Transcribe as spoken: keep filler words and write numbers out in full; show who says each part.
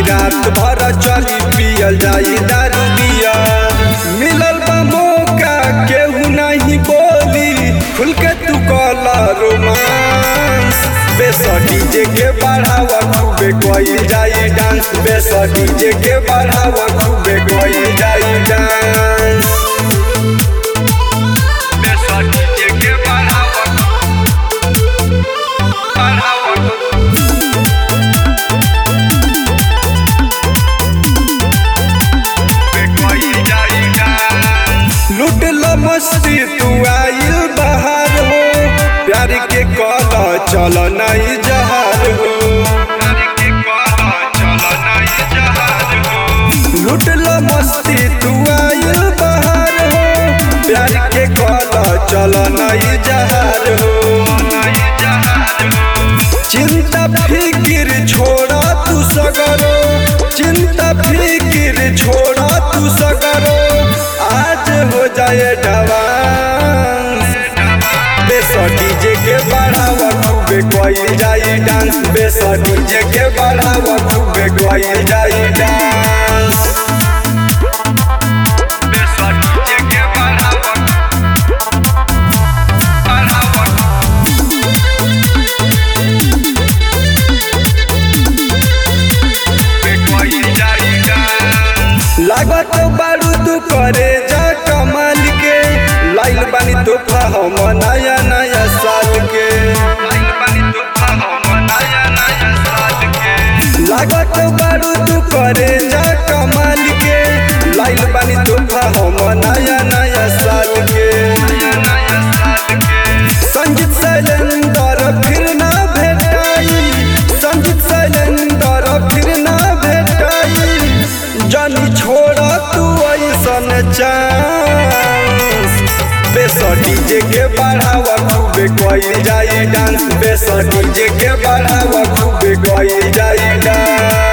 Speaker 1: रात भर चली पियल जाई दारू बिया। मिलल बा मौका केहू नहीं बोली, खुल के तू कला रोमांस। बेस डीजे के बढ़ावा खूबे कोई जाई डांस, बेस डीजे के बढ़ावा खूबे कोई जाई डांस। बेस डीजे के बढ़ावा बढ़ावा लूट लो मस्ती तू आइल बाहर हो, प्यार के कला चल नहीं जहार हो। लूट लो मस्ती तू आइल बाहर हो, प्यार के कला चल नहीं जहार हो। चिंता फिकिर छोड़ा तू सगरो, चिंता फिकिर छोड़ा तू सगरो, आज हो जाए डांस। बेस डीजे के बढ़ावा खूबे कोई जाई डांस, बेस डीजे के बढ़ावा खूबे कोई जाई डांस। बेस डीजे के बढ़ावा बढ़ावा कोई जाई डांस। लागत बारूद करे जा कमाल के, लाइल बानी तोहफा हम नया नया साल के। लागत बारूद करे जा कमाल के, लाइल बानी तोहफा हम नया नया साल के। संजीत शैलेंद्र फिर ना भेटाई, संजीत शैलेंद्र फिर ना भेटाई, जानी छोड़ा तू ऐसन चांस। बेस डीजे के बढ़ावा खूबे कोई जाई डांस, बेस डीजे के बढ़ावा खूबे कोई जाई डांस।